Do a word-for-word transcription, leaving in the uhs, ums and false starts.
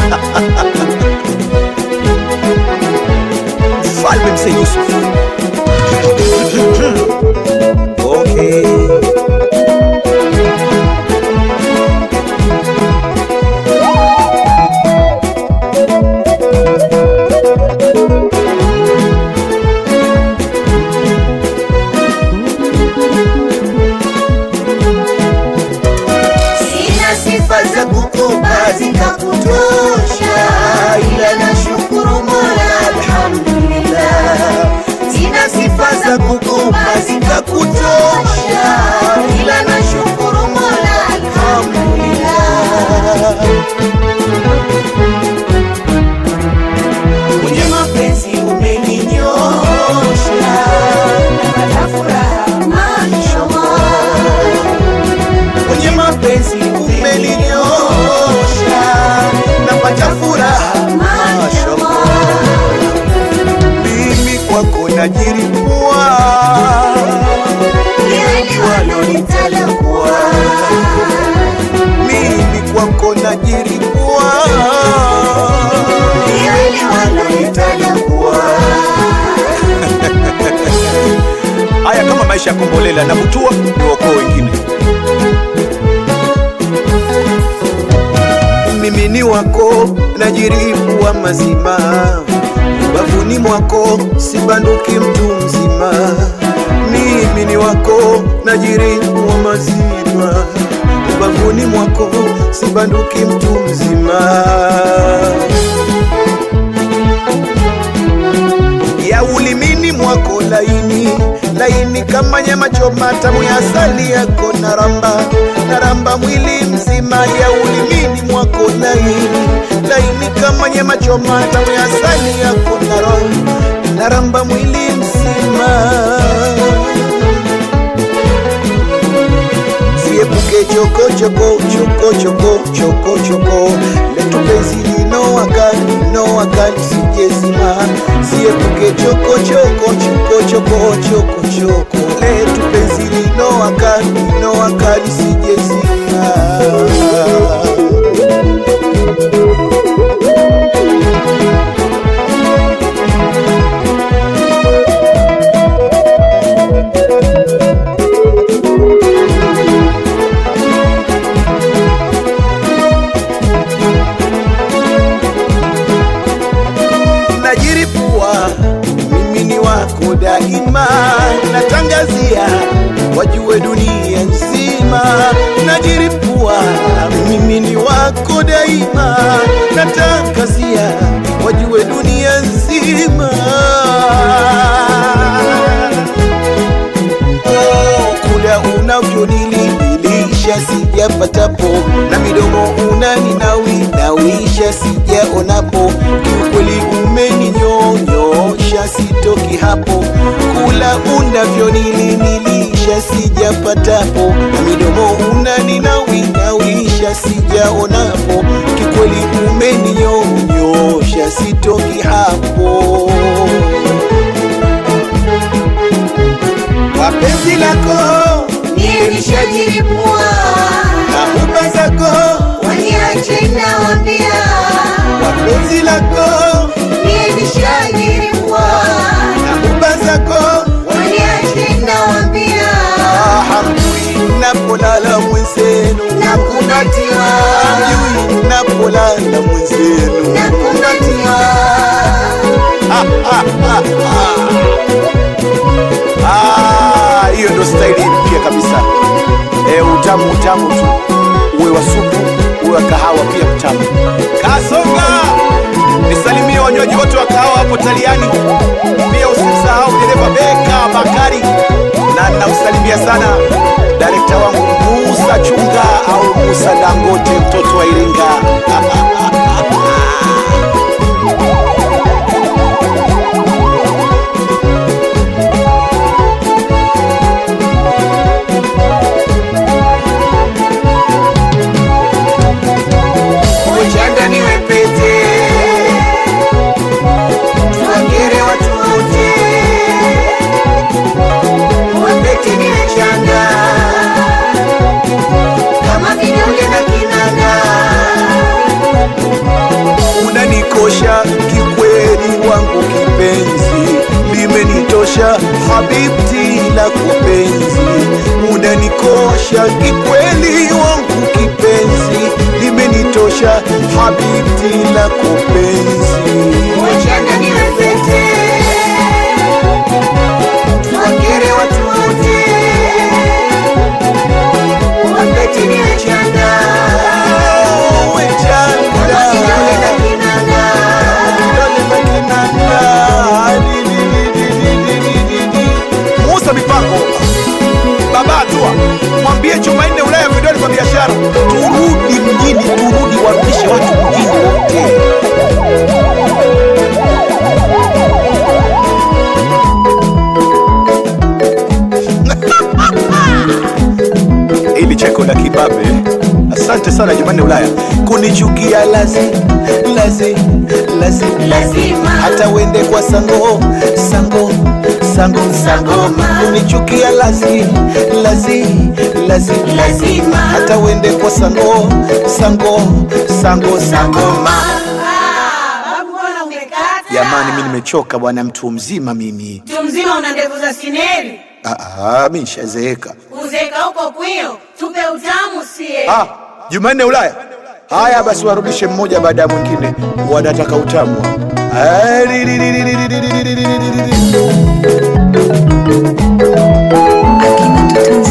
Mfalme Mzee Yusuf. Okay. Sina sifa za kukupa zikakutosha, ila nashukuru Mola alhamdulillah. Sina sifa za kukupa zikakutosha, ila nashukuru Mola alhamdulillah. Kwenye mapenzi umeninyosha, napata furaha mashallah. Kwenye mapenzi umeninyosha, napata furaha mashallah. Mimi kwako najiripua, yale walonitalakua. Mimi kwako najiripua, yale walonitalakua. Haya, kama maisha ya Kombolela na Butua ni wako wengine. Mimi ni wako najiripua mazima, ubavuni mwako sibanduki mtu mzima. Mimi ni wako najiripua mazima, ubavuni mwako sibanduki mtu mzima. Ya ulimini mwako laini laini kama nyama choma, tamu ya asali yako naramba naramba mwili mzima. Ya ulimini mwako laini laini kama nyama choma, tamu ya asali yako naramba naramba mwili mzima. Siepuke choko choko choko choko choko choko, letu penzi linoaka linoaka lisijezima. Siepuke choko choko choko choko choko choko, letu penzi linoaka linoaka lisijezima. Najiripua, mimi ni wako daima, natangazia wajue dunia nzima. Najiripua, mimi ni wako daima, natangazia wajue dunia nzima. Oh, kula unavyonililisha sijapatapo, na midomo unaninawi nawisha sijaonapo. Kiukweli umeninyonyosha sitoki hapo, kula unavyonililisha sijapatapo, na midomo unaninawi nawisha sijaonapo. Kiukweli umeninyonyosha sitoki hapo. Wapenzi lako nilishajiripua, na huba zako waniache nawambia. wapenzi lako Nilishajiripua, na huba zako waniache nawambia. hamjui napolala mwenzenu, Nakumbatiwa, hamjui napolala mwenzenu. nakumbatiwa. Ah, hiyo ndo staili mpya kabisa. Eh, utamu utamu tu, uwe wa supu uwe wa kahawa pia utamu. Kasonga, nisalimie wanywaji wote wa kahawa hapo Taliani. Pia usimsahau dereva Beka Bakari, na nausalimia sana director wangu Musa Chunga au Musa Dangote, mtoto wa Iringa. Wapete niwe changa limenitosha kikweli, wangu kipenzi, limenitosha habibti lako penzi. Wachana niwe pete, tuwakere watu wote. Wapete niwe chanda, Uwe chanda, kidole na kinanda. kidole na kinanda. Di, di, di, di, di, di, di, di. Musa Mipango, baba atua, mwambie Jumanne Ulaya vidole kwa biashara. Turudi mjini, turudi, warudishe watu mjini wote. Ili cheko la kibabe. Asante sana Jumanne Ulaya. Kunichukia lazi, lazi, lazi, Lazima. hata wende kwa sango, sango, sango, sangoma. Kunichukia lazi, lazi, lazi, Lazima. hata wende kwa sango, sango, sango, sangoma. Ah, babu bwana umekata. Jamani, mimi nimechoka bwana, mtu mzima mimi. Mtu mzima una ndevu za sineri. Ah, ah, mimi nishazeeka. Uzeeka huko kwio, tupe utamu sie. Ah, Jumanne Ulaya. Haya basi, warudishe mmoja baada ya mwingine, wanataka utamu. Ah, ri, ri, ri, ri, ri, ri, ri, ri, ri, ri, ri, ri. Akina Tanzania.